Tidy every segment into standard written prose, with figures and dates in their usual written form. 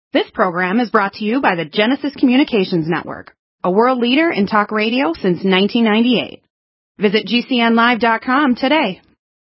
This program is brought to you by the Genesis Communications Network, a world leader in talk radio since 1998. Visit GCNlive.com today.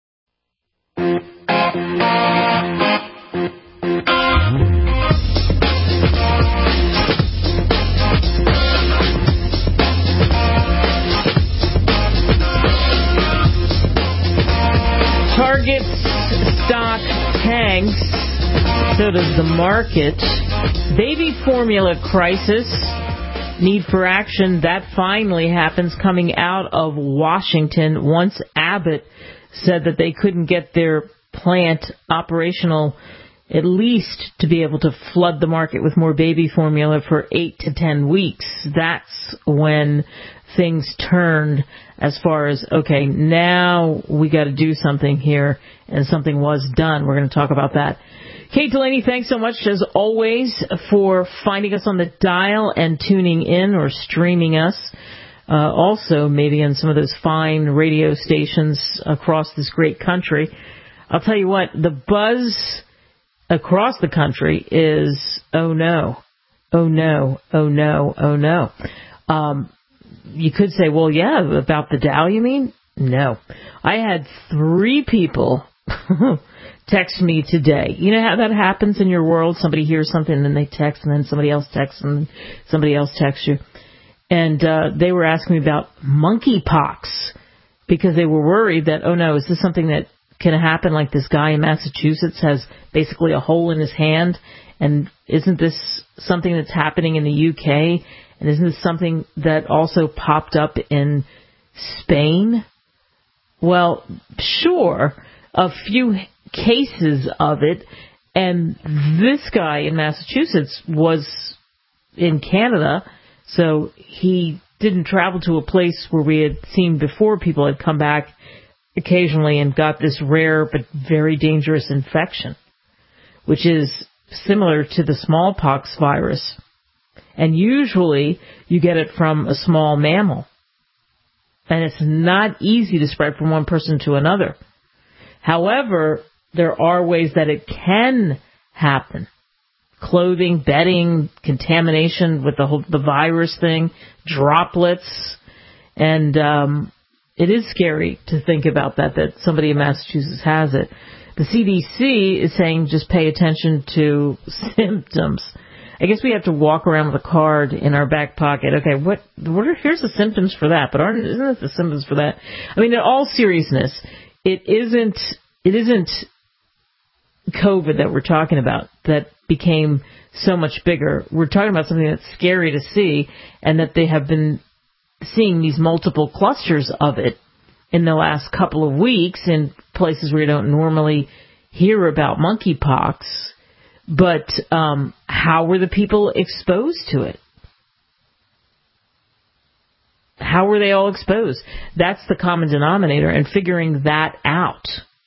Target stock tanks, so does the market. Baby formula crisis, need for action, that finally happens coming out of Washington once Abbott said that they couldn't get their plant operational at least to be able to flood the market with more baby formula for 8 to 10 weeks. That's when things turned as far as, okay, now we got to do something here, and something was done. We're going to talk about that. Kate Delaney, thanks so much, as always, for finding us on the dial and tuning in or streaming us. Also, maybe on some of those fine radio stations across this great country. I'll tell you what, the buzz across the country is, oh no, oh no, oh no, oh no. You could say, well, yeah, about the Dow, you mean? No. I had 3 people text me today. You know how that happens in your world? Somebody hears something, and then they text, and then somebody else texts, and somebody else texts you. And they were asking me about monkeypox because they were worried that, oh, no, is this something that can happen like this guy in Massachusetts has basically a hole in his hand? And isn't this something that's happening in the UK? And isn't this something that also popped up in Spain? Well, sure, a few cases of it. And this guy in Massachusetts was in Canada, so he didn't travel to a place where we had seen before people had come back occasionally and got this rare but very dangerous infection, which is similar to the smallpox virus. And usually you get it from a small mammal. And it's not easy to spread from one person to another. However, there are ways that it can happen. Clothing, bedding, contamination with the virus thing, droplets. And it is scary to think about that somebody in Massachusetts has it. The CDC is saying just pay attention to symptoms. I guess we have to walk around with a card in our back pocket. Okay, here's the symptoms for that, but isn't it the symptoms for that? I mean, in all seriousness, it isn't COVID that we're talking about that became so much bigger. We're talking about something that's scary to see, and that they have been seeing these multiple clusters of it in the last couple of weeks in places where you don't normally hear about monkeypox. But how were the people exposed to it? How were they all exposed? That's the common denominator, and figuring that out.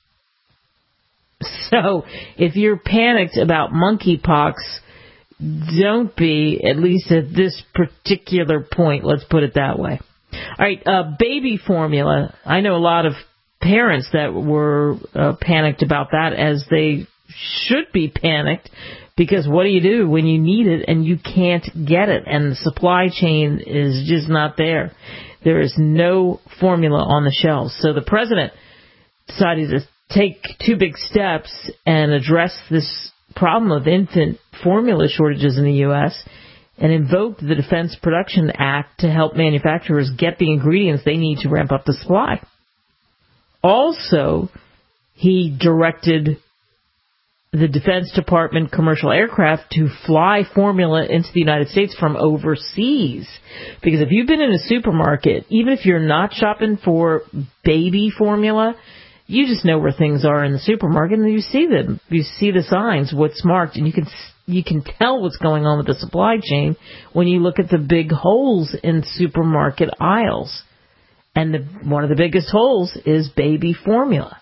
So if you're panicked about monkeypox, don't be, at least at this particular point. Let's put it that way. All right, baby formula. I know a lot of parents that were panicked about that, as they should be panicked, because what do you do when you need it and you can't get it, and the supply chain is just not there? There is no formula on the shelves. So the president decided to take 2 big steps and address this problem of infant formula shortages in the U.S. and invoked the Defense Production Act to help manufacturers get the ingredients they need to ramp up the supply. Also, he directed the Defense Department commercial aircraft to fly formula into the United States from overseas. Because if you've been in a supermarket, even if you're not shopping for baby formula, you just know where things are in the supermarket, and you see them. You see the signs, what's marked, and you can tell what's going on with the supply chain when you look at the big holes in supermarket aisles. And one of the biggest holes is baby formula.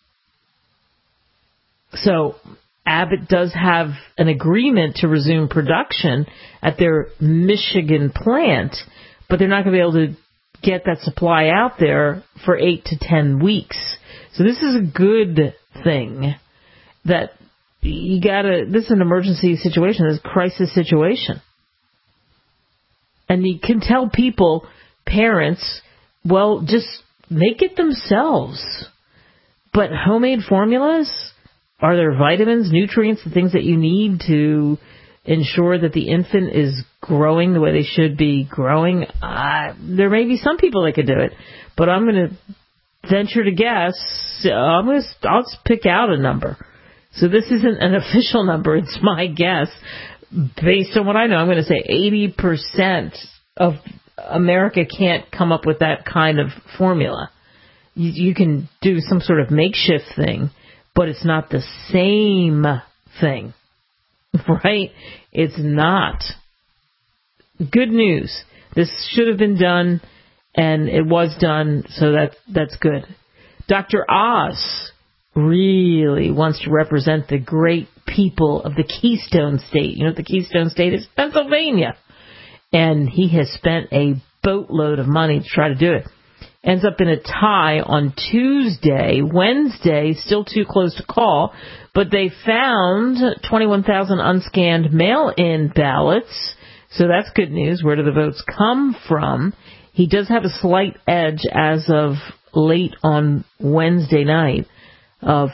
So Abbott does have an agreement to resume production at their Michigan plant, but they're not going to be able to get that supply out there for 8 to 10 weeks. So this is a good thing that this is an emergency situation, this is a crisis situation. And you can tell people, parents, well, just make it themselves. But homemade formulas, are there vitamins, nutrients, the things that you need to ensure that the infant is growing the way they should be growing? There may be some people that could do it, but I'm going to venture to guess, I'll just pick out a number. So this isn't an official number, it's my guess. Based on what I know, I'm going to say 80% of America can't come up with that kind of formula. You can do some sort of makeshift thing, but it's not the same thing, right? It's not. Good news. This should have been done, and it was done, so that's good. Dr. Oz really wants to represent the great people of the Keystone State. You know what the Keystone State is? Pennsylvania. And he has spent a boatload of money to try to do it. Ends up in a tie on Tuesday. Wednesday, still too close to call, but they found 21,000 unscanned mail-in ballots, so that's good news. Where do the votes come from? He does have a slight edge as of late on Wednesday night of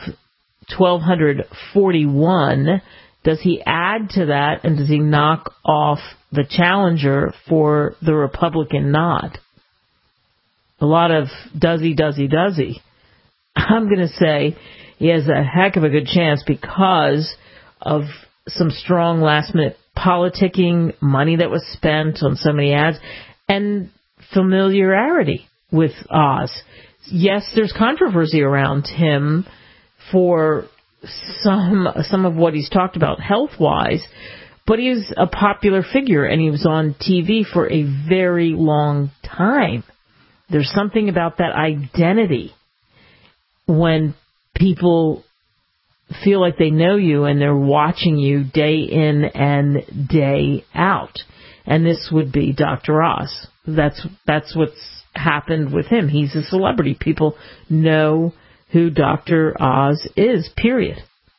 1,241. Does he add to that, and does he knock off the challenger for the Republican nod? A lot of does he. I'm going to say he has a heck of a good chance because of some strong last-minute politicking, money that was spent on so many ads, and familiarity with Oz. Yes, there's controversy around him for some of what he's talked about health-wise, but he's a popular figure, and he was on TV for a very long time. There's something about that identity when people feel like they know you and they're watching you day in and day out. And this would be Dr. Oz. That's what's happened with him. He's a celebrity. People know who Dr. Oz is, period.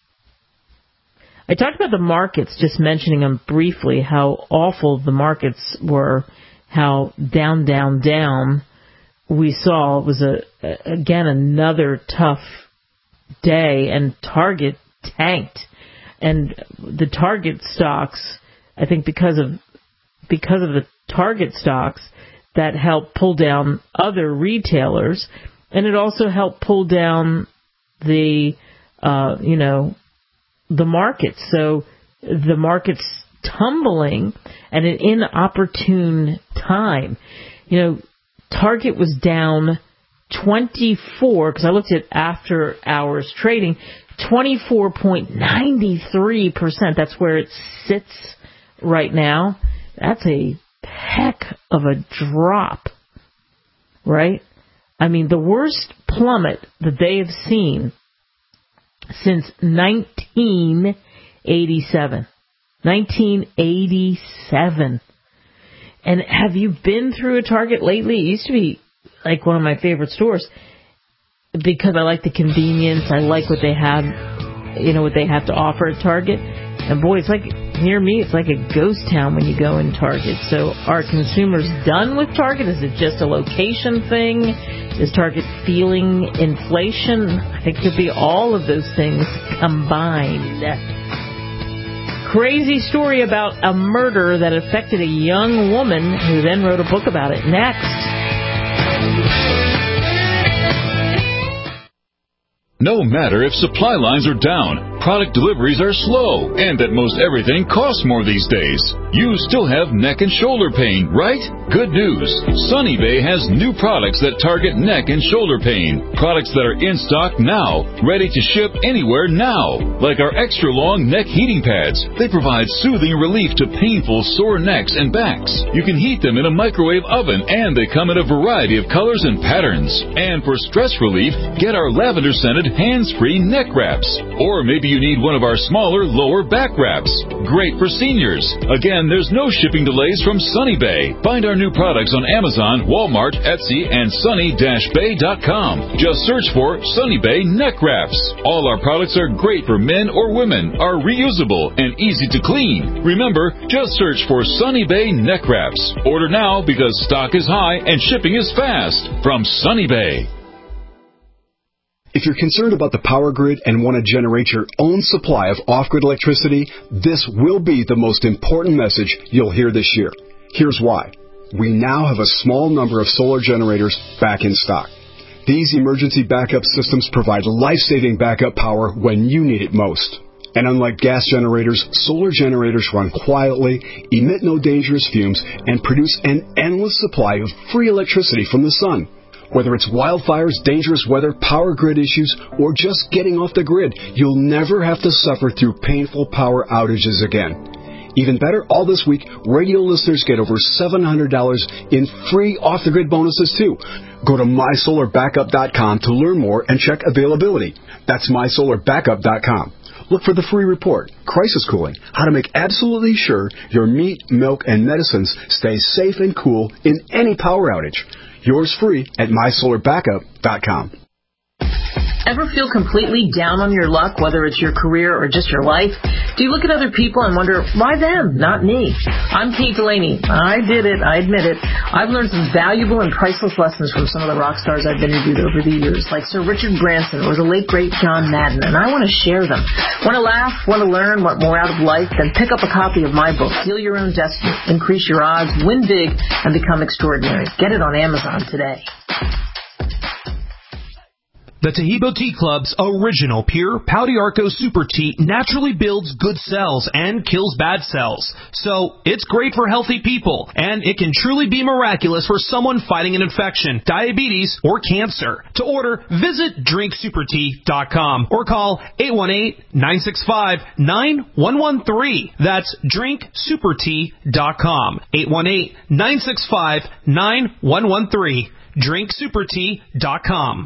I talked about the markets, just mentioning them briefly, how awful the markets were, how down we saw. It was, again, another tough day, and Target tanked. And the Target stocks, I think because of the Target stocks, that helped pull down other retailers, and it also helped pull down the markets. So the market's tumbling at an inopportune time. Target was down 24, because I looked at after hours trading, 24.93%. That's where it sits right now. That's a heck of a drop, right? I mean, the worst plummet that they have seen since 1987. 1987. And have you been through a Target lately? It used to be like one of my favorite stores because I like the convenience. I like what they have, what they have to offer at Target. And boy, it's like, near me, it's like a ghost town when you go in Target. So are consumers done with Target? Is it just a location thing? Is Target feeling inflation? I think it could be all of those things combined. Crazy story about a murder that affected a young woman who then wrote a book about it. Next. No matter if supply lines are down, product deliveries are slow, and that most everything costs more these days, you still have neck and shoulder pain, right? Good news. Sunny Bay has new products that target neck and shoulder pain. Products that are in stock now, ready to ship anywhere now. Like our extra long neck heating pads. They provide soothing relief to painful sore necks and backs. You can heat them in a microwave oven, and they come in a variety of colors and patterns. And for stress relief, get our lavender scented hands-free neck wraps. Or maybe Maybe you need one of our smaller, lower back wraps. Great for seniors. Again, there's no shipping delays from Sunny Bay. Find our new products on Amazon, Walmart, Etsy, and sunny-bay.com. Just search for Sunny Bay neck wraps. All our products are great for men or women, are reusable, and easy to clean. Remember, just search for Sunny Bay neck wraps. Order now because stock is high and shipping is fast. From Sunny Bay. If you're concerned about the power grid and want to generate your own supply of off-grid electricity, this will be the most important message you'll hear this year. Here's why. We now have a small number of solar generators back in stock. These emergency backup systems provide life-saving backup power when you need it most. And unlike gas generators, solar generators run quietly, emit no dangerous fumes, and produce an endless supply of free electricity from the sun. Whether it's wildfires, dangerous weather, power grid issues, or just getting off the grid, you'll never have to suffer through painful power outages again. Even better, all this week, radio listeners get over $700 in free off-the-grid bonuses, too. Go to mysolarbackup.com to learn more and check availability. That's mysolarbackup.com. Look for the free report, Crisis Cooling, how to make absolutely sure your meat, milk, and medicines stay safe and cool in any power outage. Yours free at mysolarbackup.com. Ever feel completely down on your luck, whether it's your career or just your life? Do you look at other people and wonder, why them, not me? I'm Kate Delaney. I did it. I admit it. I've learned some valuable and priceless lessons from some of the rock stars I've interviewed over the years, like Sir Richard Branson or the late, great John Madden, and I want to share them. Want to laugh, want to learn, want more out of life? Then pick up a copy of my book, Heal Your Own Destiny, Increase Your Odds, Win Big, and Become Extraordinary. Get it on Amazon today. The Taheebo Tea Club's original pure Pau d'Arco Super Tea naturally builds good cells and kills bad cells. So, it's great for healthy people, and it can truly be miraculous for someone fighting an infection, diabetes, or cancer. To order, visit drinksupertea.com or call 818-965-9113. That's drinksupertea.com. 818-965-9113. drinksupertea.com.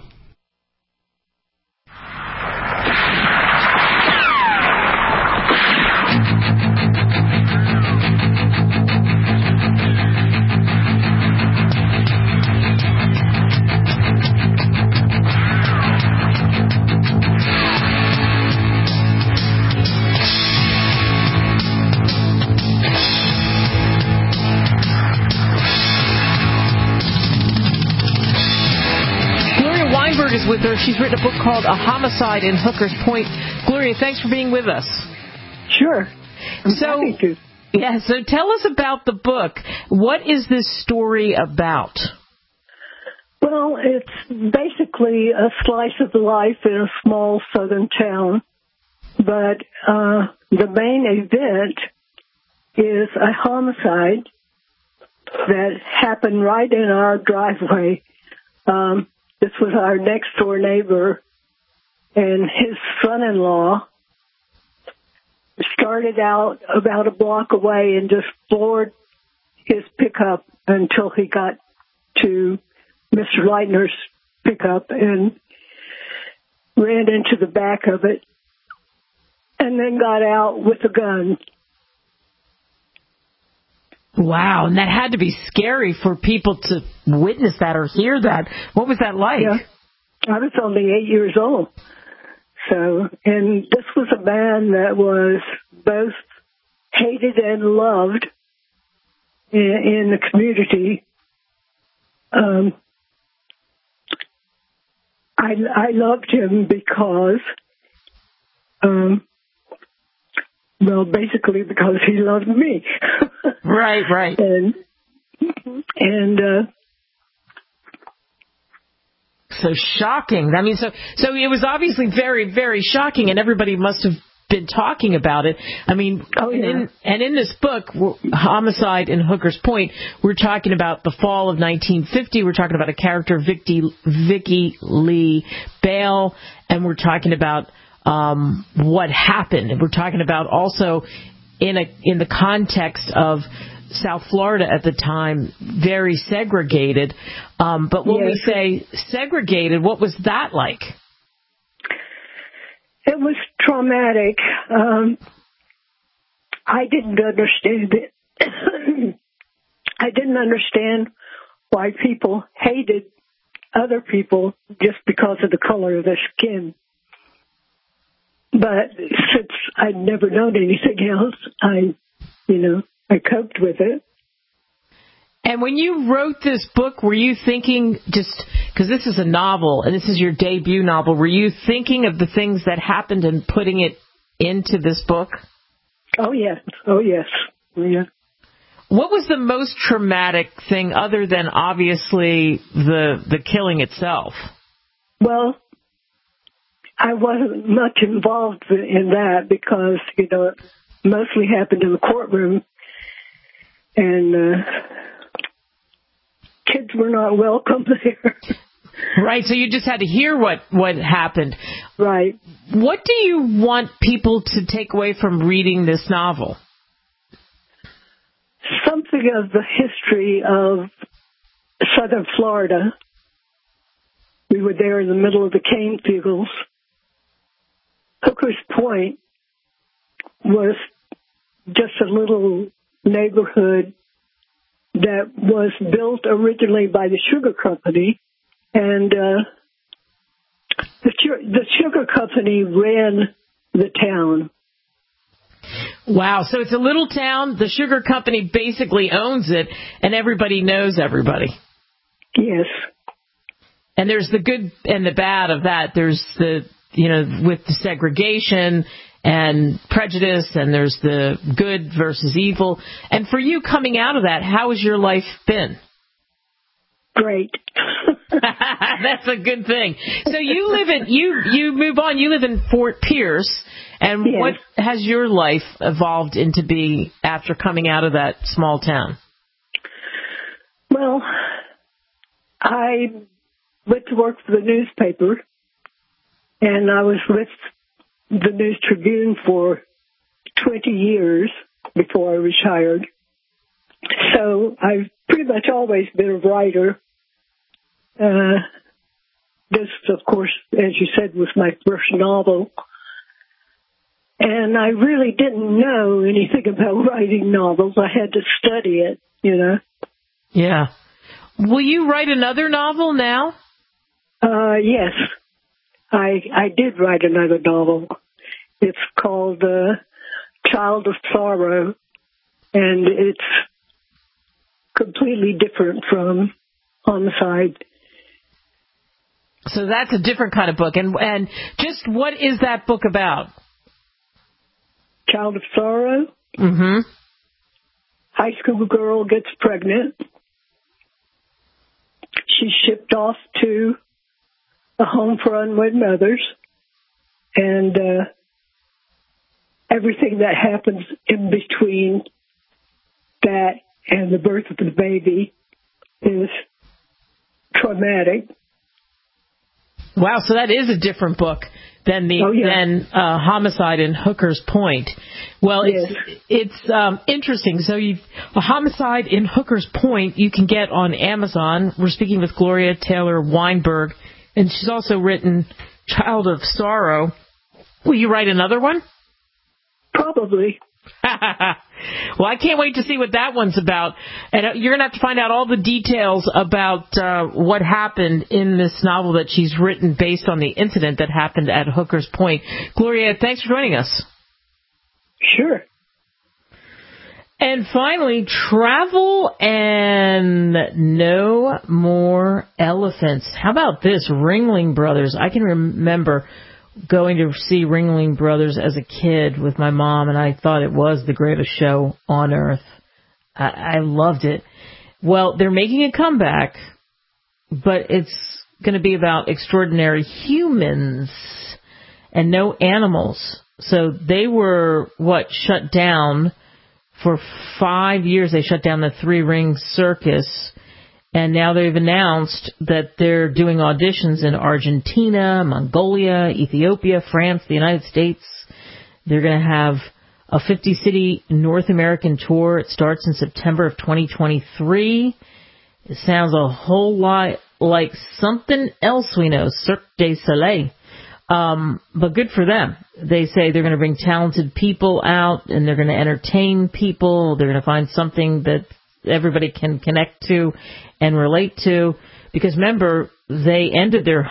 Is with her. She's written a book called A Homicide in Hooker's Point. Gloria, thanks for being with us. Sure. I'm happy to. Yeah, so tell us about the book. What is this story about? Well, it's basically a slice of life in a small southern town, but the main event is a homicide that happened right in our driveway. This was our next-door neighbor, and his son-in-law started out about a block away and just floored his pickup until he got to Mr. Leitner's pickup and ran into the back of it and then got out with a gun. Wow, and that had to be scary for people to witness that or hear that. What was that like? Yeah. I was only 8 years old. So, and this was a man that was both hated and loved in the community. I loved him because, well, basically because he loved me. Right. And so shocking. I mean, so it was obviously very, very shocking, and everybody must have been talking about it. I mean, and in this book, Homicide in Hooker's Point, we're talking about the fall of 1950. We're talking about a character, Vicky Lee Bale, and we're talking about what happened. And we're talking about also in the context of South Florida at the time, very segregated. But when we say segregated, what was that like? It was traumatic. I didn't understand it. I didn't understand why people hated other people just because of the color of their skin. But since I'd never known anything else, I coped with it. And when you wrote this book, were you thinking, just because this is a novel and this is your debut novel, were you thinking of the things that happened and putting it into this book? Oh, yes. Oh, yes. Yeah. What was the most traumatic thing other than obviously the killing itself? Well, I wasn't much involved in that because, it mostly happened in the courtroom. And kids were not welcome there. Right, so you just had to hear what happened. Right. What do you want people to take away from reading this novel? Something of the history of southern Florida. We were there in the middle of the cane fields. Hooker's Point was just a little neighborhood that was built originally by the sugar company, and the sugar company ran the town. Wow, so it's a little town, the sugar company basically owns it, and everybody knows everybody. Yes. And there's the good and the bad of that. There's the, with the segregation and prejudice, and there's the good versus evil. And for you coming out of that, how has your life been? Great. That's a good thing. So you move on, you live in Fort Pierce, and yes. What has your life evolved into be after coming out of that small town? Well, I went to work for the newspaper, and I was with the News Tribune for 20 years before I retired. So I've pretty much always been a writer. This, of course, as you said, was my first novel. And I really didn't know anything about writing novels. I had to study it, Yeah. Will you write another novel now? Yes. I did write another novel. It's called Child of Sorrow, and it's completely different from Homicide. So that's a different kind of book. And just what is that book about? Child of Sorrow. Mm-hmm. High school girl gets pregnant. She's shipped off to a home for unwed mothers. And everything that happens in between that and the birth of the baby is traumatic. Wow, so that is a different book than Homicide in Hooker's Point. Well, yes. It's interesting. So a Homicide in Hooker's Point you can get on Amazon. We're speaking with Gloria Taylor Weinberg, and she's also written Child of Sorrow. Will you write another one? Probably. Well, I can't wait to see what that one's about. And you're going to have to find out all the details about what happened in this novel that she's written based on the incident that happened at Hooker's Point. Gloria, thanks for joining us. Sure. And finally, travel and no more elephants. How about this? Ringling Brothers. I can remember going to see Ringling Brothers as a kid with my mom, and I thought it was the greatest show on earth. I loved it. Well, they're making a comeback, but it's going to be about extraordinary humans and no animals. So they were, shut down for 5 years. They shut down the Three Ring Circus. And now they've announced that they're doing auditions in Argentina, Mongolia, Ethiopia, France, the United States. They're going to have a 50-city North American tour. It starts in September of 2023. It sounds a whole lot like something else we know, Cirque du Soleil. But good for them. They say they're going to bring talented people out, and they're going to entertain people. They're going to find something that everybody can connect to and relate to. Because remember, they ended their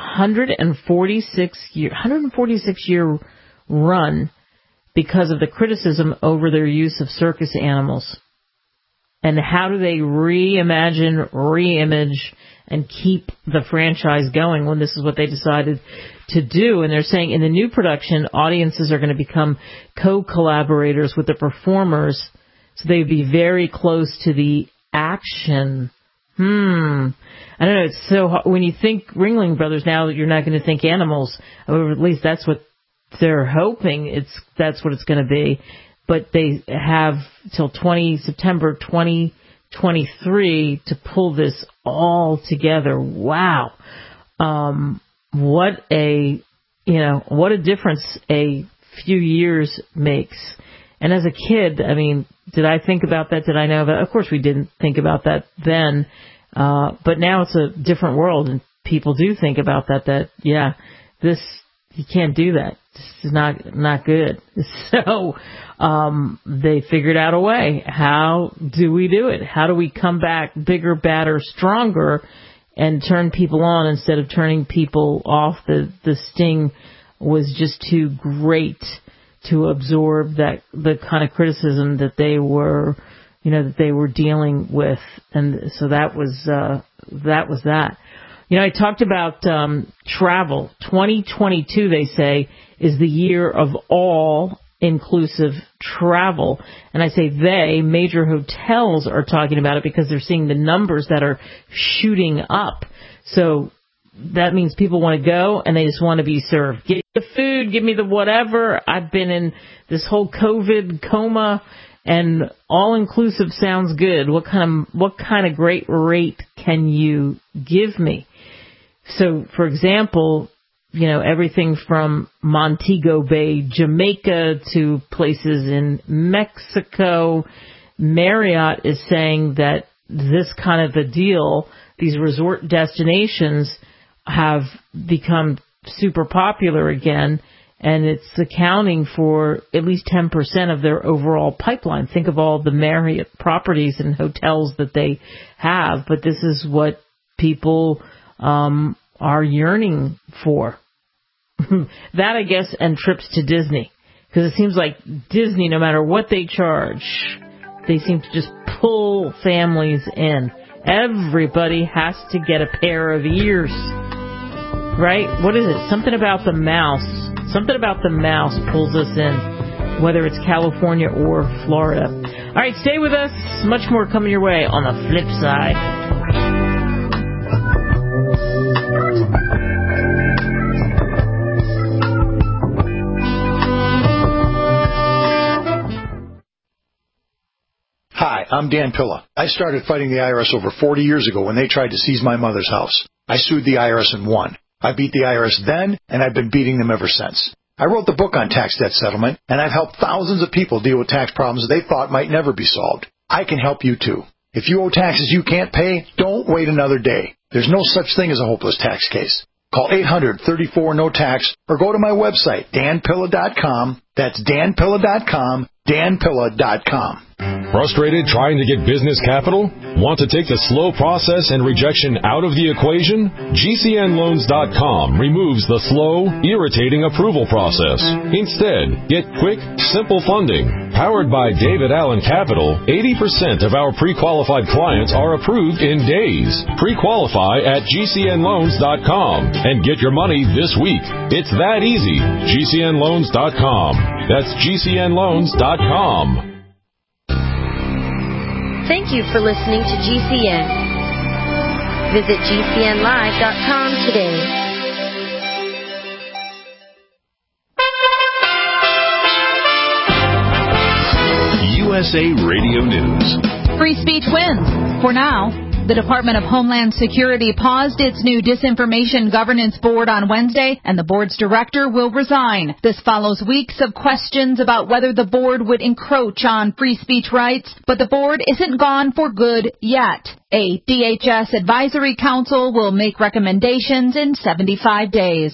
146-year run because of the criticism over their use of circus animals. And how do they reimagine, reimage, and keep the franchise going when this is what they decided to do? And they're saying in the new production, audiences are going to become co-collaborators with the performers, so they'd be very close to the action. I don't know. It's so hard. When you think Ringling Brothers now, you're not going to think animals. Or at least that's what they're hoping. That's what it's going to be. But they have till September 2023 to pull this all together. Wow. What a difference a few years makes. And as a kid, I mean, did I think about that? Did I know that? Of course we didn't think about that then. But now it's a different world, and people do think about that, you can't do that. This is not good. So, they figured out a way. How do we do it? How do we come back bigger, badder, stronger, and turn people on instead of turning people off? The sting was just too great to absorb the kind of criticism that they were dealing with. And so that was that. I talked about travel. 2022, they say, is the year of all-inclusive travel. And I say major hotels are talking about it because they're seeing the numbers that are shooting up. So that means people want to go and they just want to be served. Give me the food, give me the whatever. I've been in this whole COVID coma, and all-inclusive sounds good. What kind of great rate can you give me? So, for example, everything from Montego Bay, Jamaica, to places in Mexico, Marriott is saying that this kind of a deal, these resort destinations have become super popular again, and it's accounting for at least 10% of their overall pipeline. Think of all the Marriott properties and hotels that they have, but this is what people are yearning for. That, I guess, and trips to Disney. Because it seems like Disney, no matter what they charge, they seem to just pull families in. Everybody has to get a pair of ears. Right? What is it? Something about the mouse. Something about the mouse pulls us in, whether it's California or Florida. All right, stay with us. Much more coming your way on the flip side. Hi, I'm Dan Pilla. I started fighting the IRS over 40 years ago when they tried to seize my mother's house. I sued the IRS and won. I beat the IRS then, and I've been beating them ever since. I wrote the book on tax debt settlement, and I've helped thousands of people deal with tax problems they thought might never be solved. I can help you too. If you owe taxes you can't pay, don't wait another day. There's no such thing as a hopeless tax case. Call 800-34-NO-TAX or go to my website, danpilla.com. That's danpilla.com, danpilla.com. Frustrated trying to get business capital? Want to take the slow process and rejection out of the equation? GCNloans.com removes the slow, irritating approval process. Instead, get quick, simple funding. Powered by David Allen Capital, 80% of our pre-qualified clients are approved in days. Pre-qualify at GCNloans.com and get your money this week. It's that easy. GCNloans.com. That's GCNloans.com. Thank you for listening to GCN. Visit GCNlive.com today. USA Radio News. Free speech wins. For now. The Department of Homeland Security paused its new Disinformation Governance Board on Wednesday, and the board's director will resign. This follows weeks of questions about whether the board would encroach on free speech rights, but the board isn't gone for good yet. A DHS advisory council will make recommendations in 75 days.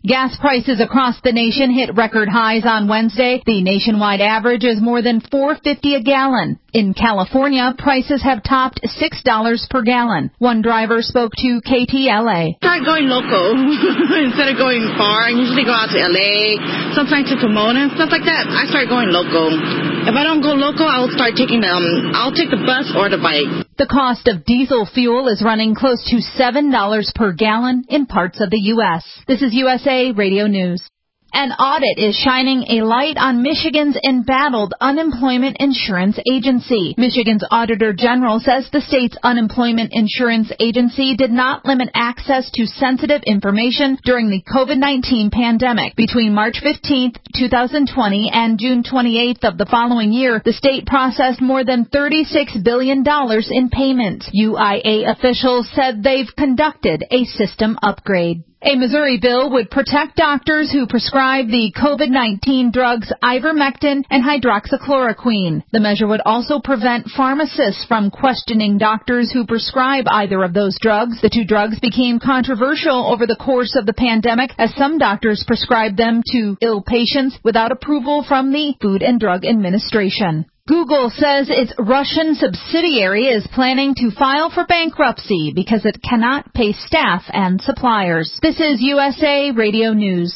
Gas prices across the nation hit record highs on Wednesday. The nationwide average is more than $4.50 a gallon. In California, prices have topped $6 per gallon. One driver spoke to KTLA. Start going local instead of going far. I usually go out to LA, sometimes to Pomona and stuff like that. I start going local. If I don't go local, I'll start taking I'll take the bus or the bike. The cost of diesel fuel is running close to $7 per gallon in parts of the U.S. This is USA Radio News. An audit is shining a light on Michigan's embattled Unemployment Insurance Agency. Michigan's Auditor General says the state's Unemployment Insurance Agency did not limit access to sensitive information during the COVID-19 pandemic. Between March 15th, 2020 and June 28th of the following year, the state processed more than $36 billion in payments. UIA officials said they've conducted a system upgrade. A Missouri bill would protect doctors who prescribe the COVID-19 drugs ivermectin and hydroxychloroquine. The measure would also prevent pharmacists from questioning doctors who prescribe either of those drugs. The two drugs became controversial over the course of the pandemic as some doctors prescribed them to ill patients without approval from the Food and Drug Administration. Google says its Russian subsidiary is planning to file for bankruptcy because it cannot pay staff and suppliers. This is USA Radio News.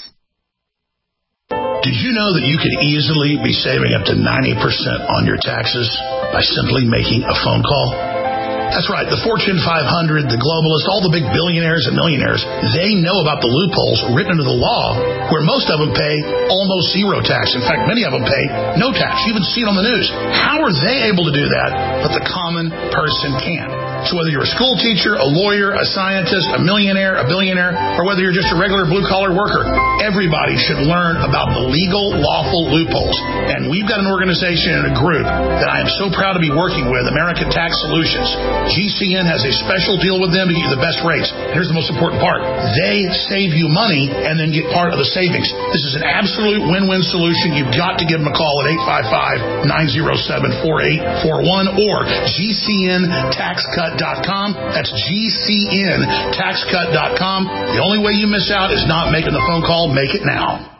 Did you know that you could easily be saving up to 90% on your taxes by simply making a phone call? That's right. The Fortune 500, the globalists, all the big billionaires and millionaires, they know about the loopholes written into the law where most of them pay almost zero tax. In fact, many of them pay no tax. You even see it on the news. How are they able to do that, but the common person can't? So whether you're a school teacher, a lawyer, a scientist, a millionaire, a billionaire, or whether you're just a regular blue-collar worker, everybody should learn about the legal, lawful loopholes. And we've got an organization and a group that I am so proud to be working with, American Tax Solutions. GCN has a special deal with them to get you the best rates. Here's the most important part. They save you money and then get part of the savings. This is an absolute win-win solution. You've got to give them a call at 855-907-4841 or GCNTaxCut.com. That's GCNTaxCut.com. The only way you miss out is not making the phone call. Make it now.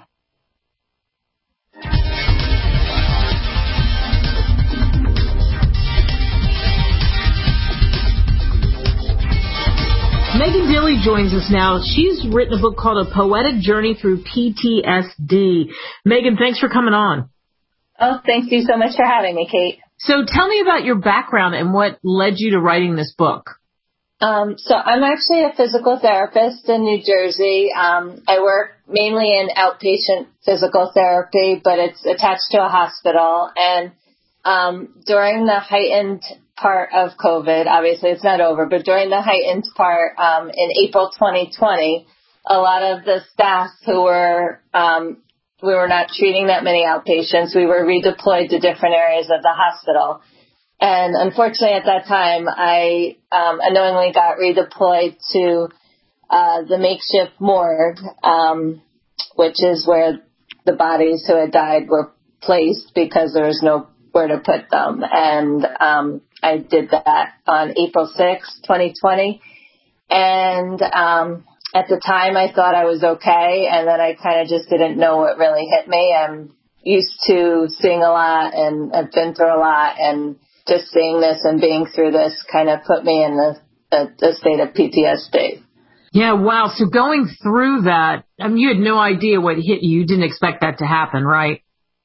Megan Dilley joins us now. She's written a book called A Poetic Journey Through PTSD. Megan, thanks for coming on. Oh, thank you so much for having me, Kate. So tell me about your background and what led you to writing this book. So I'm actually a physical therapist in New Jersey. I work mainly in outpatient physical therapy, but it's attached to a hospital. And during the heightened part of COVID, obviously it's not over, but during the heightened part in April 2020, a lot of the staff who were we were not treating that many outpatients. We were redeployed to different areas of the hospital. And unfortunately at that time, I unknowingly got redeployed to the makeshift morgue, which is where the bodies who had died were placed because there was nowhere to put them. And I did that on April 6th, 2020. And at the time, I thought I was okay, and then I kind of just didn't know what really hit me. I'm used to seeing a lot, and I've been through a lot, and just seeing this and being through this kind of put me in the state of PTSD. Yeah, wow. So going through that, I mean, you had no idea what hit you. You didn't expect that to happen, right?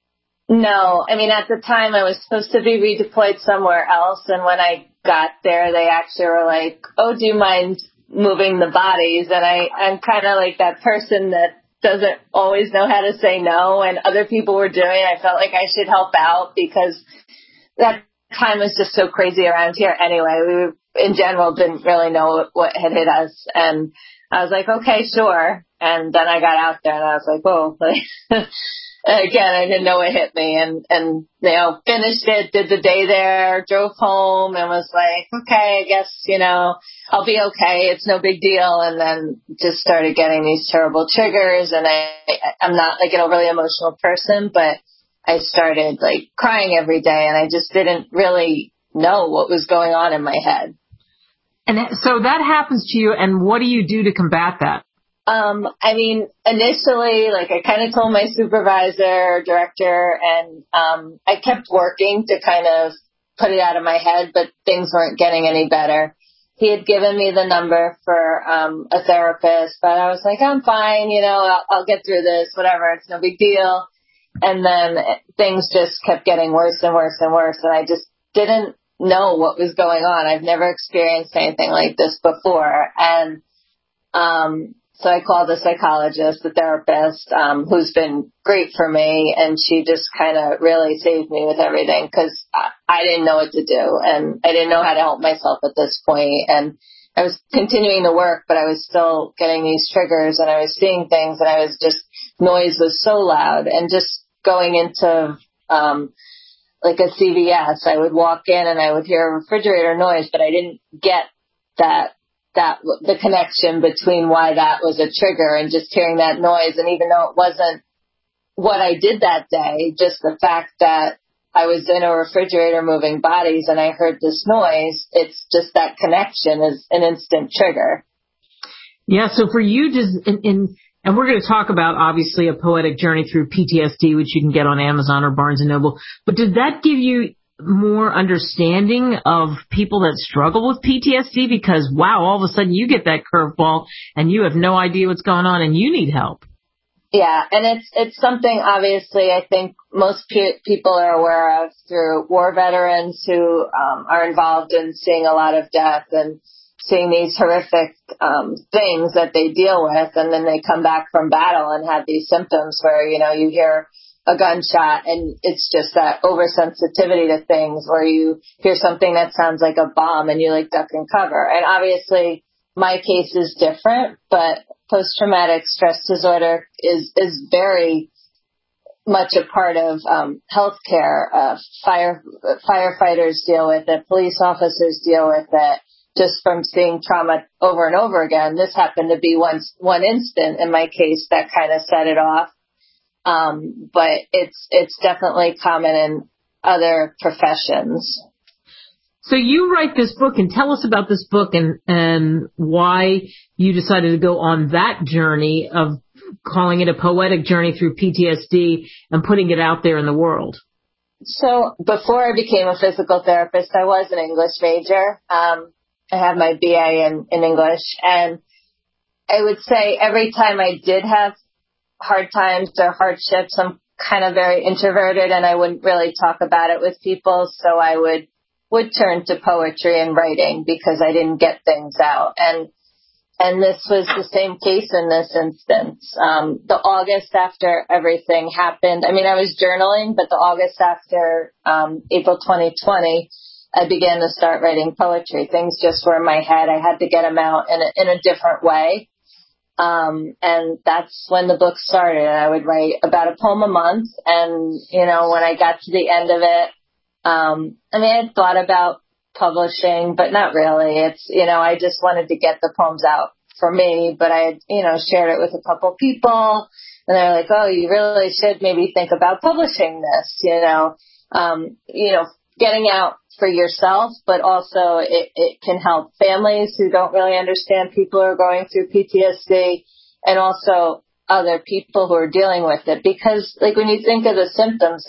No. I mean, at the time, I was supposed to be redeployed somewhere else, and when I got there, they actually were like, oh, do you mind moving the bodies? And I'm kind of like that person that doesn't always know how to say no, and other people were doing it. I felt like I should help out because that time was just so crazy around here anyway. We, in general, didn't really know what had hit us. And I was like, okay, sure. And then I got out there and I was like, whoa. Again, I didn't know what hit me, and finished it, did the day there, drove home, and was like, okay, I guess, I'll be okay. It's no big deal. And then just started getting these terrible triggers, and I'm not like an overly emotional person, but I started like crying every day, and I just didn't really know what was going on in my head. And so that happens to you, and what do you do to combat that? I mean, initially, like, I kind of told my supervisor, director, and I kept working to kind of put it out of my head, but things weren't getting any better. He had given me the number for a therapist, but I was like, I'm fine, I'll get through this, whatever, it's no big deal. And then things just kept getting worse and worse and worse, and I just didn't know what was going on. I've never experienced anything like this before, and so I called a psychologist, a therapist, who's been great for me, and she just kind of really saved me with everything, because I didn't know what to do, and I didn't know how to help myself at this point, and I was continuing to work, but I was still getting these triggers, and I was seeing things, and I was just, noise was so loud, and just going into, like a CVS, I would walk in and I would hear a refrigerator noise, but I didn't get the connection between why that was a trigger, and just hearing that noise. And even though it wasn't what I did that day, just the fact that I was in a refrigerator moving bodies and I heard this noise, it's just that connection is an instant trigger. Yeah. So for you, and we're going to talk about, obviously, A Poetic Journey Through PTSD, which you can get on Amazon or Barnes & Noble. But did that give you more understanding of people that struggle with PTSD? Because, wow, all of a sudden you get that curveball and you have no idea what's going on and you need help. Yeah, and it's something, obviously, I think most people are aware of through war veterans who are involved in seeing a lot of death and seeing these horrific things that they deal with, and then they come back from battle and have these symptoms where, you hear a gunshot and it's just that oversensitivity to things, or you hear something that sounds like a bomb and you like duck and cover. And obviously my case is different, but post-traumatic stress disorder is very much a part of healthcare. Firefighters deal with it, police officers deal with it. Just from seeing trauma over and over again, this happened to be one instant in my case that kind of set it off. But it's definitely common in other professions. So you write this book, and tell us about this book and why you decided to go on that journey of calling it A Poetic Journey Through PTSD and putting it out there in the world. So before I became a physical therapist, I was an English major. I have my BA in English, and I would say every time I did have hard times or hardships, I'm kind of very introverted and I wouldn't really talk about it with people. So I would turn to poetry and writing because I didn't get things out. And this was the same case in this instance. The August after everything happened, I was journaling, but the August after April 2020, I began to start writing poetry. Things just were in my head. I had to get them out in a different way. And that's when the book started. I would write about a poem a month. And, when I got to the end of it, I had thought about publishing, but not really. It's, I just wanted to get the poems out for me, but I had, shared it with a couple people, and they're like, oh, you really should maybe think about publishing this, getting out for yourself, but also it can help families who don't really understand people who are going through PTSD, and also other people who are dealing with it. Because, like, when you think of the symptoms,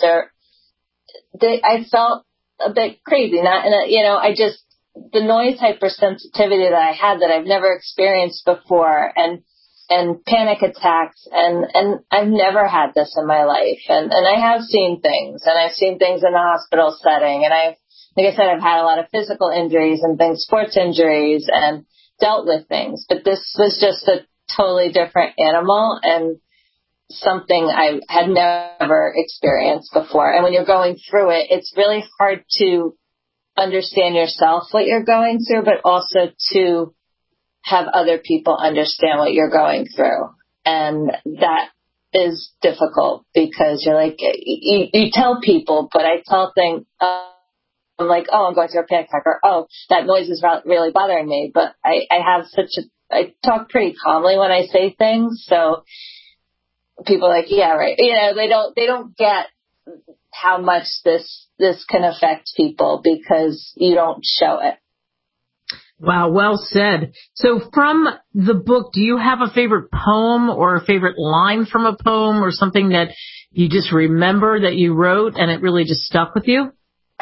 I felt a bit crazy. The noise hypersensitivity that I had that I've never experienced before, and panic attacks, and I've never had this in my life. And I have seen things, and I've seen things in the hospital setting, and like I said, I've had a lot of physical injuries and things, sports injuries, and dealt with things. But this was just a totally different animal and something I had never experienced before. And when you're going through it, it's really hard to understand yourself what you're going through, but also to have other people understand what you're going through. And that is difficult because you're like, you tell people, but I tell things, I'm like, oh, I'm going through a panic attack, or, oh, that noise is really bothering me. But I talk pretty calmly when I say things. So people are like, yeah, right. They don't get how much this can affect people because you don't show it. Wow, well said. So from the book, do you have a favorite poem or a favorite line from a poem or something that you just remember that you wrote and it really just stuck with you?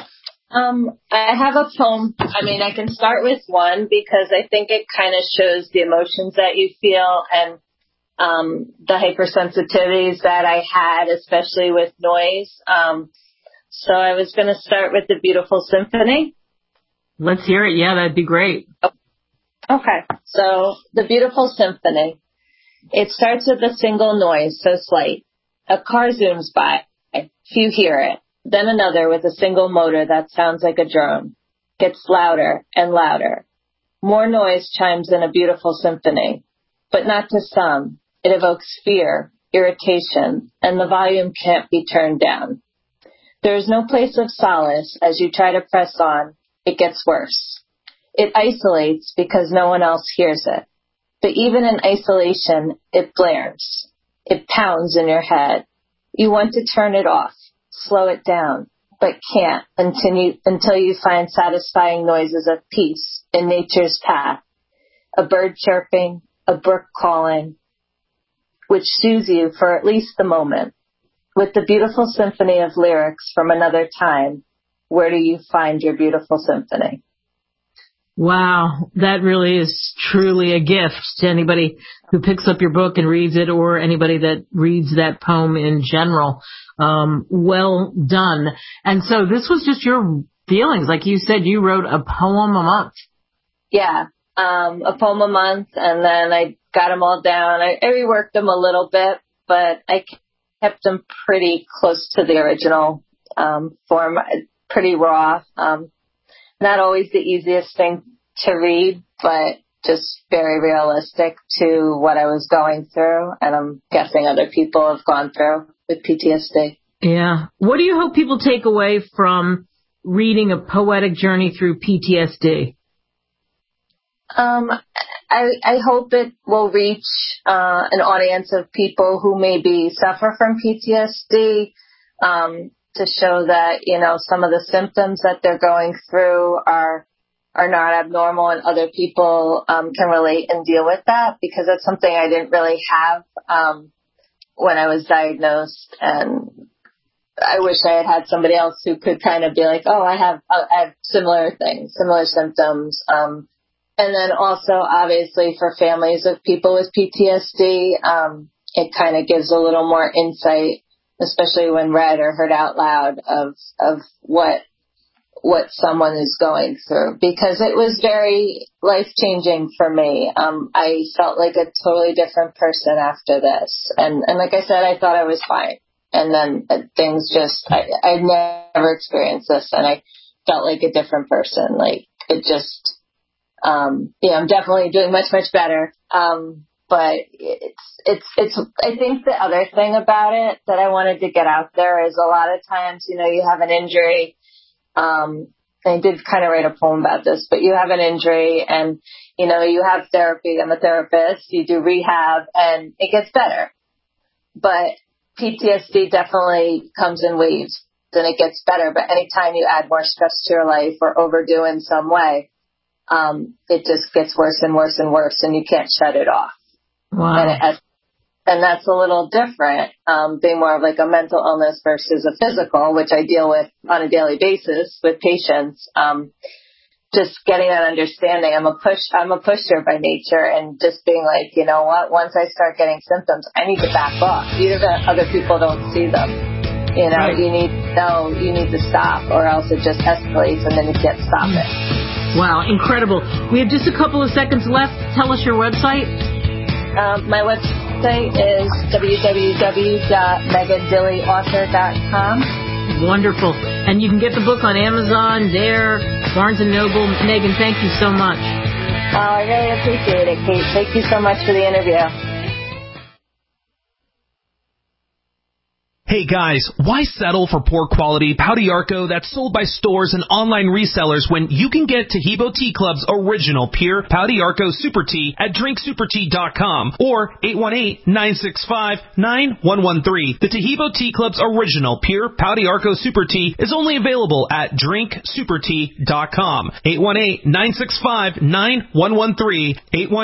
I have a poem. I mean, I can start with one because I think it kind of shows the emotions that you feel and the hypersensitivities that I had, especially with noise. So I was going to start with The Beautiful Symphony. Let's hear it. Yeah, that'd be great. Okay. So The Beautiful Symphony. It starts with a single noise, so slight. A car zooms by. Few hear it. Then another with a single motor that sounds like a drone. Gets louder and louder. More noise chimes in a beautiful symphony. But not to some. It evokes fear, irritation, and the volume can't be turned down. There is no place of solace as you try to press on. It gets worse. It isolates because no one else hears it. But even in isolation, it blares. It pounds in your head. You want to turn it off, slow it down, but can't until you find satisfying noises of peace in nature's path. A bird chirping, a brook calling, which soothes you for at least the moment. With the beautiful symphony of lyrics from another time, where do you find your beautiful symphony? Wow, that really is truly a gift to anybody who picks up your book and reads it, or anybody that reads that poem in general. Well done. And so this was just your feelings. Like you said, you wrote a poem a month. Yeah, a poem a month, and then I got them all down. I reworked them a little bit, but I kept them pretty close to the original form, pretty raw. Not always the easiest thing to read, but just very realistic to what I was going through, and I'm guessing other people have gone through with PTSD. Yeah. What do you hope people take away from reading A Poetic Journey Through PTSD? I hope it will reach an audience of people who maybe suffer from PTSD, to show that, you know, some of the symptoms that they're going through are not abnormal, and other people can relate and deal with that, because that's something I didn't really have when I was diagnosed. And I wish I had somebody else who could kind of be like, oh, I have similar things, similar symptoms. And then also, obviously, for families of people with PTSD, it kind of gives a little more insight, especially when read or heard out loud, of what someone is going through, because it was very life-changing for me. I felt like a totally different person after this. And like I said, I thought I was fine. And then things just, I'd never experienced this, and I felt like a different person. Like, it just, I'm definitely doing much, much better. But it's, I think the other thing about it that I wanted to get out there is a lot of times, you know, you have an injury. I did kind of write a poem about this, but you have an injury and, you know, you have therapy. I'm a therapist. You do rehab and it gets better. But PTSD definitely comes in waves and it gets better. But anytime you add more stress to your life or overdo in some way, it just gets worse and worse and worse, and you can't shut it off. Wow. And that's a little different, being more of like a mental illness versus a physical, which I deal with on a daily basis with patients. Just getting that understanding. I'm a pusher by nature, and just being like, you know what, once I start getting symptoms, I need to back off, even if other people don't see them. You know, right. You need to stop, or else it just escalates and then you can't stop it. Wow, incredible. We have just a couple of seconds left. Tell us your website. My website is www.megandilleyauthor.com. Wonderful. And you can get the book on Amazon, there, Barnes & Noble. Megan, thank you so much. Oh, I really appreciate it, Kate. Thank you so much for the interview. Hey guys, why settle for poor quality Pau d'Arco that's sold by stores and online resellers when you can get Taheebo Tea Club's original pure Pau d'Arco Super Tea at drinksupertea.com or 818-965-9113. The Taheebo Tea Club's original pure Pau d'Arco Super Tea is only available at drinksupertea.com. 818-965-9113.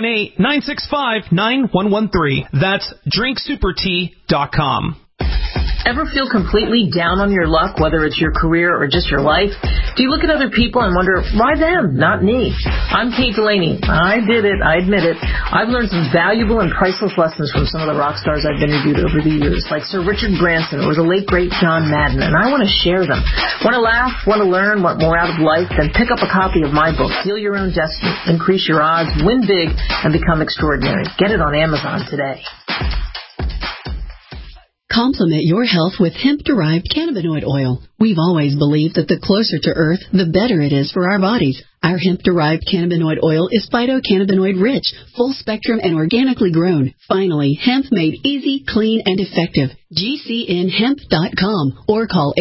818-965-9113. That's drinksupertea.com. Ever feel completely down on your luck, whether it's your career or just your life? Do you look at other people and wonder, why them, not me? I'm Kate Delaney. I did it. I admit it. I've learned some valuable and priceless lessons from some of the rock stars I've interviewed over the years, like Sir Richard Branson or the late, great John Madden, and I want to share them. Want to laugh? Want to learn? Want more out of life? Then pick up a copy of my book, Heal Your Own Destiny, Increase Your Odds, Win Big, and Become Extraordinary. Get it on Amazon today. Complement your health with hemp-derived cannabinoid oil. We've always believed that the closer to Earth, the better it is for our bodies. Our hemp-derived cannabinoid oil is phytocannabinoid-rich, full-spectrum, and organically grown. Finally, hemp made easy, clean, and effective. GCNhemp.com or call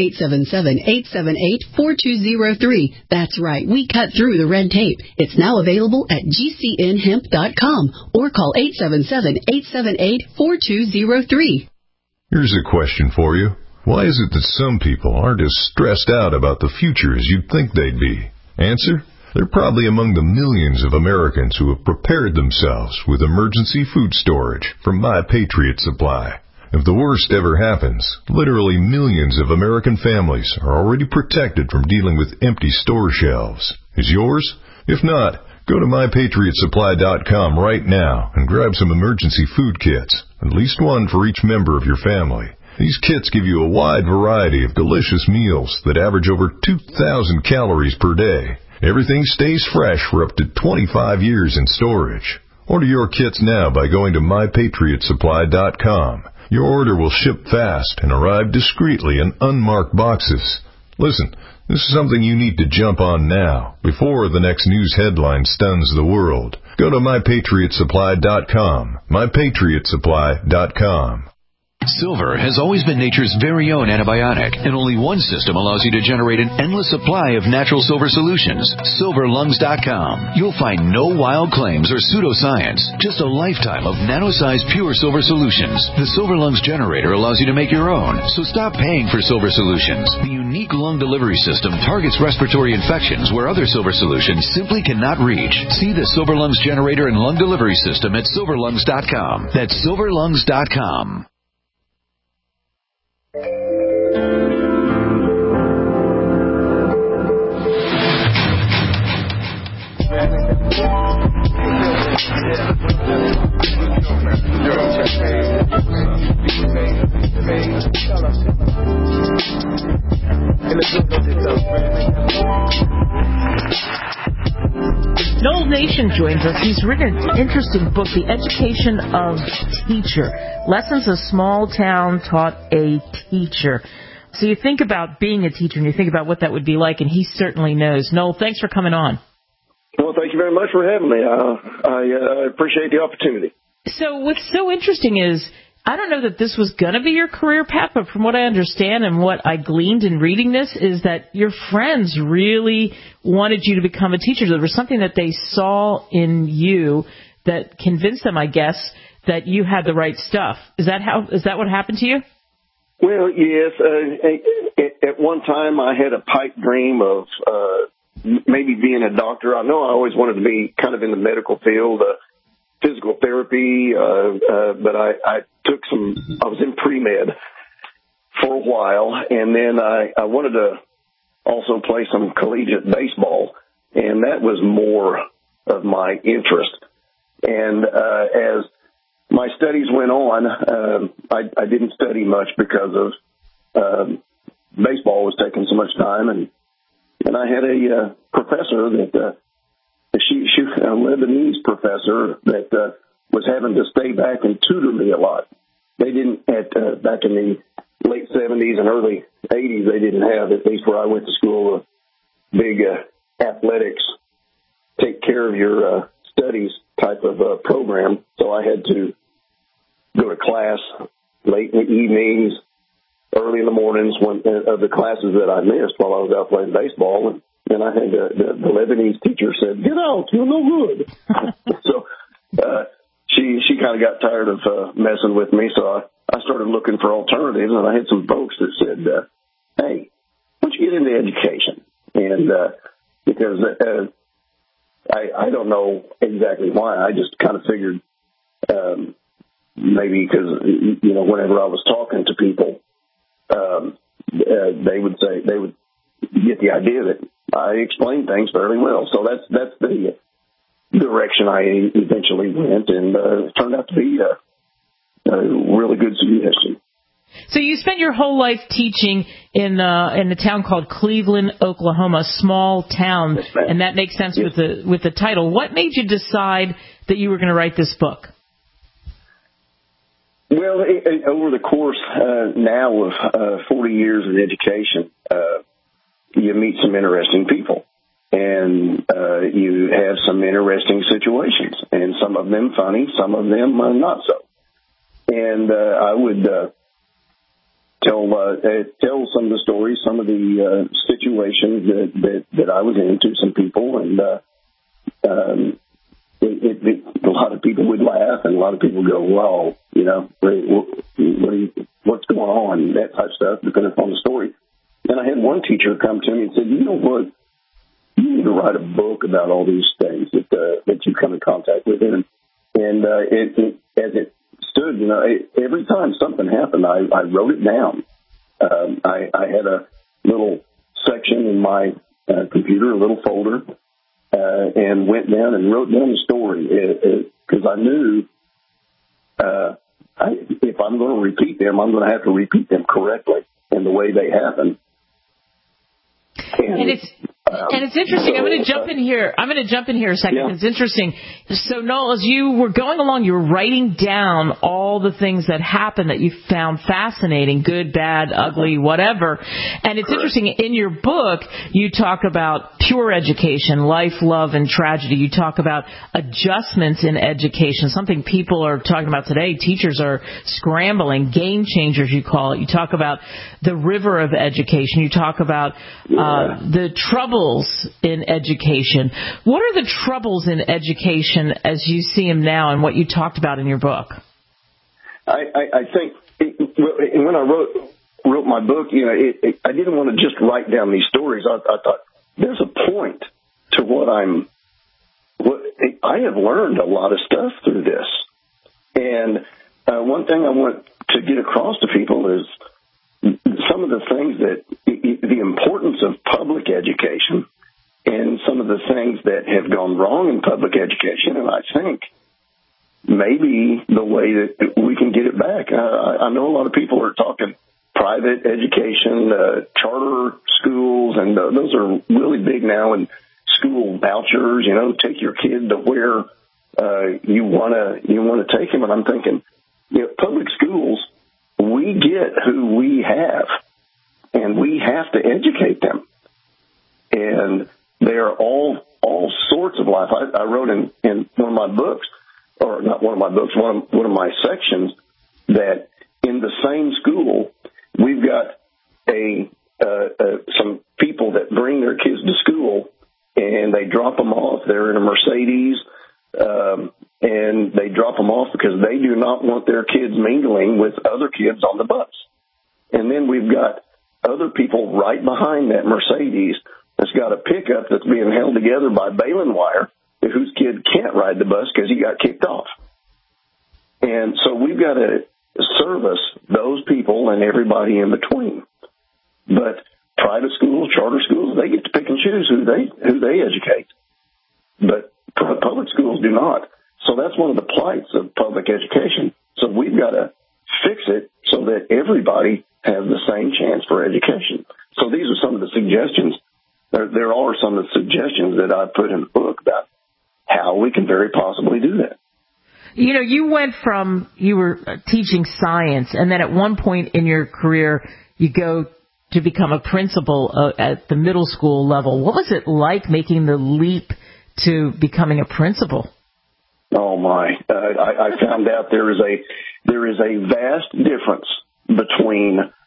877-878-4203. That's right, we cut through the red tape. It's now available at GCNhemp.com or call 877-878-4203. Here's a question for you. Why is it that some people aren't as stressed out about the future as you'd think they'd be? Answer? They're probably among the millions of Americans who have prepared themselves with emergency food storage from My Patriot Supply. If the worst ever happens, literally millions of American families are already protected from dealing with empty store shelves. Is yours? If not, go to MyPatriotSupply.com right now and grab some emergency food kits, at least one for each member of your family. These kits give you a wide variety of delicious meals that average over 2,000 calories per day. Everything stays fresh for up to 25 years in storage. Order your kits now by going to MyPatriotSupply.com. Your order will ship fast and arrive discreetly in unmarked boxes. Listen, this is something you need to jump on now, before the next news headline stuns the world. Go to MyPatriotSupply.com. MyPatriotSupply.com. Silver has always been nature's very own antibiotic, and only one system allows you to generate an endless supply of natural silver solutions. SilverLungs.com. You'll find no wild claims or pseudoscience, just a lifetime of nano-sized pure silver solutions. The Silver Lungs generator allows you to make your own, so stop paying for silver solutions. The unique lung delivery system targets respiratory infections where other silver solutions simply cannot reach. See the Silver Lungs generator and lung delivery system at SilverLungs.com. That's SilverLungs.com. Noel Nation joins us. He's written an interesting book, The Education of Teacher. Lessons a Small Town Taught a Teacher. So you think about being a teacher and you think about what that would be like, and he certainly knows. Noel, thanks for coming on. Well, thank you very much for having me. I appreciate the opportunity. So what's so interesting is, I don't know that this was going to be your career path, but from what I understand and what I gleaned in reading this is that your friends really wanted you to become a teacher. There was something that they saw in you that convinced them, I guess, that you had the right stuff. Is that what happened to you? Well, yes. At one time, I had a pipe dream of maybe being a doctor. I know I always wanted to be kind of in the medical field, physical therapy, but I was in pre-med for a while, and then I wanted to also play some collegiate baseball, and that was more of my interest. And as my studies went on, I didn't study much because of baseball was taking so much time, and I had a professor that she a Lebanese professor that was having to stay back and tutor me a lot. They didn't back in the late 70s and early 80s. They didn't have, at least where I went to school, a big athletics, take care of your studies type of program. So I had to go to class late in the evenings, early in the mornings of the classes that I missed while I was out playing baseball. And then I had the Lebanese teacher said, "Get out, you're no good." So she kind of got tired of messing with me. So I started looking for alternatives, and I had some folks that said, "Hey, why don't you get into education?" And because I don't know exactly why. I just kind of figured maybe because, whenever I was talking to people, they would get the idea that I explained things fairly well. So that's the direction I eventually went, and it turned out to be a really good suggestion. So you spent your whole life teaching in a town called Cleveland, Oklahoma, a small town, yes, and that makes sense with the title. What made you decide that you were going to write this book? Well, over the course now of 40 years in education, you meet some interesting people, and you have some interesting situations, and some of them funny, some of them not so. And I would tell some of the stories, some of the situations that I was into, some people, and a lot of people would laugh, and a lot of people go, "Wow, what's going on?" That type of stuff, depending upon the story. And I had one teacher come to me and said, "You know what? You need to write a book about all these things that you come in contact with." And as it stood, every time something happened, I wrote it down. I had a little section in my computer, a little folder, and went down and wrote down the story because I knew if I'm going to repeat them, I'm going to have to repeat them correctly in the way they happen. And it's interesting. I'm going to jump in here. A second. Yeah. It's interesting. So, Noel, as you were going along, you were writing down all the things that happened that you found fascinating, good, bad, ugly, whatever. And it's interesting. In your book, you talk about pure education, life, love, and tragedy. You talk about adjustments in education, something people are talking about today. Teachers are scrambling, game changers, you call it. You talk about the river of education. You talk about the troubles in education. What are the troubles in education as you see them now and what you talked about in your book? I think when I wrote my book, I didn't want to just write down these stories. I thought there's a point to I have learned a lot of stuff through this. And one thing I want to get across to people is some of the things that the importance of public education and some of the things that have gone wrong in public education. And I think maybe the way that we can get it back. I know a lot of people are talking private education, charter schools, and those are really big now, and school vouchers, take your kid to where you want to take him. And I'm thinking, public schools, we get who we have, and we have to educate them. And they are all sorts of life. I wrote in one of my books, or not one of my books, one of my sections, that in the same school, we've got some people that bring their kids to school, and they drop them off. They're in a Mercedes, and they drop them off because they do not want their kids mingling with other kids on the bus. And then we've got other people right behind that Mercedes that's got a pickup that's being held together by baling wire, whose kid can't ride the bus because he got kicked off. And so we've got to service those people and everybody in between. But private schools, charter schools, they get to pick and choose who they educate. But public schools do not. So that's one of the plights of public education. So we've got to fix it so that everybody has the same chance for education. So these are some of the suggestions. There are some of the suggestions that I put in the book about how we can very possibly do that. You were teaching science, and then at one point in your career, you go to become a principal at the middle school level. What was it like making the leap to becoming a principal? Oh my! I found out there is a vast difference between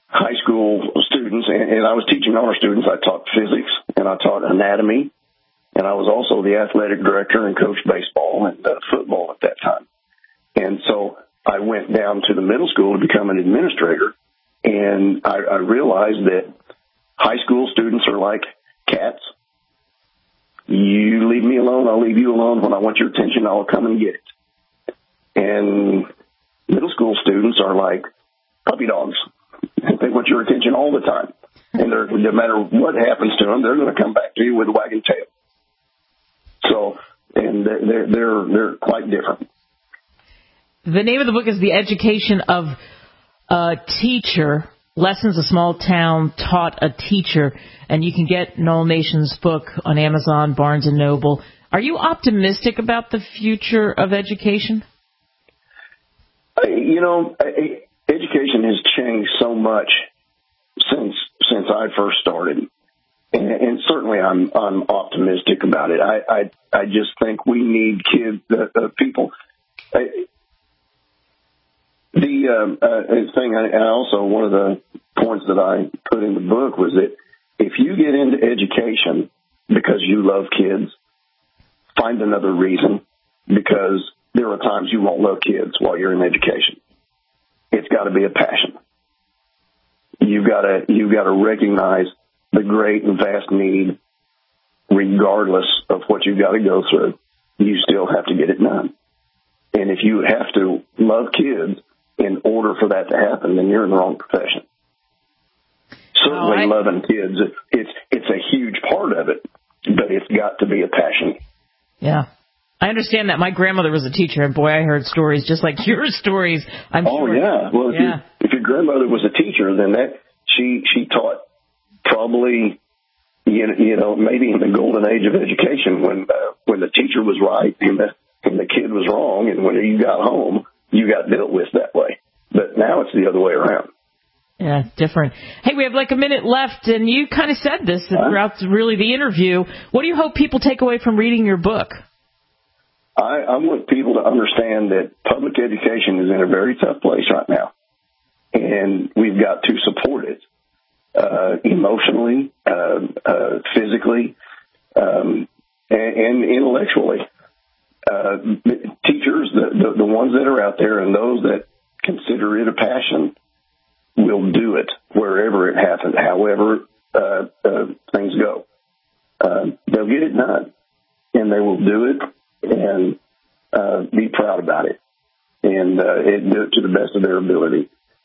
high school students, and I was teaching honor students. I taught physics and I taught anatomy, and I was also the athletic director and coached baseball and football at that time. And so I went down to the middle school to become an administrator, and I realized that high school students are like cats. You leave me alone, I'll leave you alone. When I want your attention, I'll come and get it. And middle school students are like puppy dogs. They want your attention all the time. And no matter what happens to them, they're going to come back to you with a wagging tail. So, and they're quite different. The name of the book is The Education of a Teacher, Lessons a Small Town Taught a Teacher, and you can get Noel Nation's book on Amazon, Barnes & Noble. Are you optimistic about the future of education? You know, education has changed so much since I first started, and certainly I'm optimistic about it. I just think we need kids, people. The thing, and also one of the points that I put in the book was that if you get into education because you love kids, find another reason, because there are times you won't love kids while you're in education. It's got to be a passion. You've got to recognize the great and vast need, regardless of what you've got to go through. You still have to get it done. And if you have to love kids in order for that to happen, then you're in the wrong profession. Certainly loving kids, it's a huge part of it, but it's got to be a passion. Yeah. I understand that. My grandmother was a teacher, and boy, I heard stories just like your stories. I'm sure. Yeah. Well, if your grandmother was a teacher, then she taught probably, you know, maybe in the golden age of education when the teacher was right and the kid was wrong, and when you got home, you got dealt with that way. But now it's the other way around. Yeah, different. Hey, we have like a minute left, and you kind of said this throughout really the interview. What do you hope people take away from reading your book? I want people to understand that public education is in a very tough place right now, and we've got to support it emotionally, physically, and intellectually. Teachers, the ones that are out there and those that consider it a passion, will do it wherever it happens, however things go. They'll get it done, and they will do it and be proud about it, and do it to the best of their ability.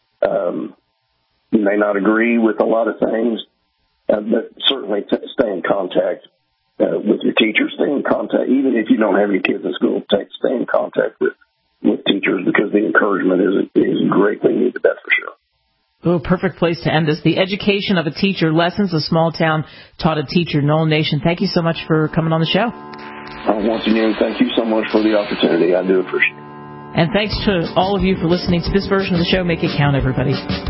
You may not agree with a lot of things, but certainly stay in contact with your teachers. Stay in contact, even if you don't have your kids in school. Stay in contact with teachers, because the encouragement is greatly needed. That's for sure. Oh, perfect place to end this. The Education of a Teacher, Lessons a Small Town Taught a Teacher. Noel Nation, thank you so much for coming on the show. Once again, thank you so much for the opportunity. I do appreciate it. And thanks to all of you for listening to this version of the show. Make it count, everybody.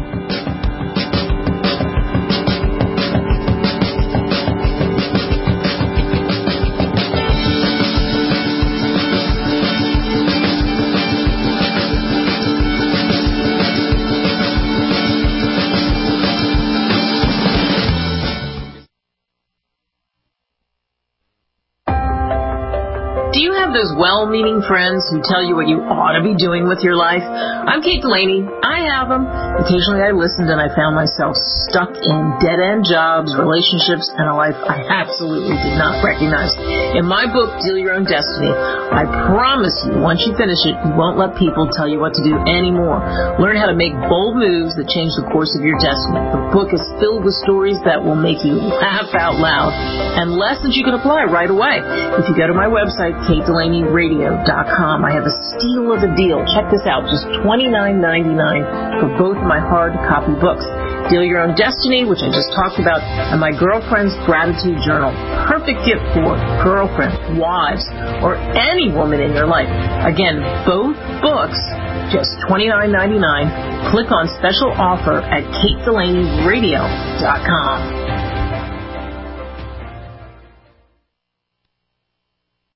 Those well-meaning friends who tell you what you ought to be doing with your life. I'm Kate Delaney. I have them. Occasionally I listened and I found myself stuck in dead-end jobs, relationships, and a life I absolutely did not recognize. In my book, Deal Your Own Destiny, I promise you, once you finish it, you won't let people tell you what to do anymore. Learn how to make bold moves that change the course of your destiny. The book is filled with stories that will make you laugh out loud and lessons you can apply right away. If you go to my website, KateDelaneyRadio.com, I have a steal of a deal. Check this out, just $29.99 for both of my hard copy books. Deal Your Own Destiny, which I just talked about, and my Girlfriend's Gratitude Journal. Perfect gift for girlfriends, wives, or any woman in your life. Again, both books, just $29.99. Click on special offer at KateDelaneyRadio.com.